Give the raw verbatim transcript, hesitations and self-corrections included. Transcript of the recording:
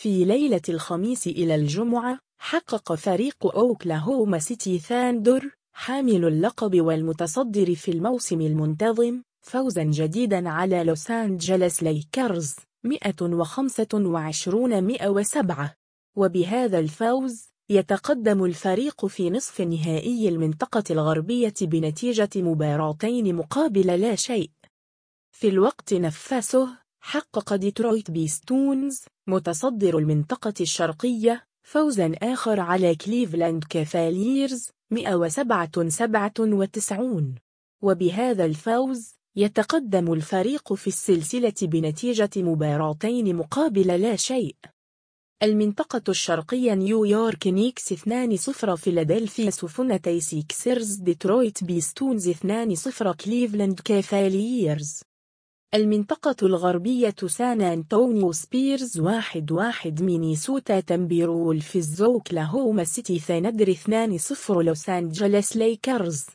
في ليلة الخميس إلى الجمعة، حقق فريق أوكلاهوما سيتي ثاندر حامل اللقب والمتصدر في الموسم المنتظم فوزاً جديداً على لوس أنجلوس ليكرز مئة وخمسة وعشرين مئة وسبعة، وبهذا الفوز يتقدم الفريق في نصف نهائي المنطقة الغربية بنتيجة مباراتين مقابل لا شيء. في الوقت نفسه حقق ديترويت بيستونز متصدر المنطقة الشرقية فوزاً آخر على كليفلاند كافاليرز مئة وسبعة سبعة وتسعين، وبهذا الفوز يتقدم الفريق في السلسلة بنتيجة مباراتين مقابل لا شيء. المنطقة الشرقية نيويورك نيكس اثنين صفر، فيلادلفيا سفنتي سيكسرز ديترويت بيستونز اثنين صفر، كليفلاند كافاليرز. المنطقة الغربية سان أنطونيو سبيرز واحد واحد، مينيسوتا تمبيرولفز أوكلاهوما سيتي ثاندر اثنين صفر، لوس أنجلوس ليكرز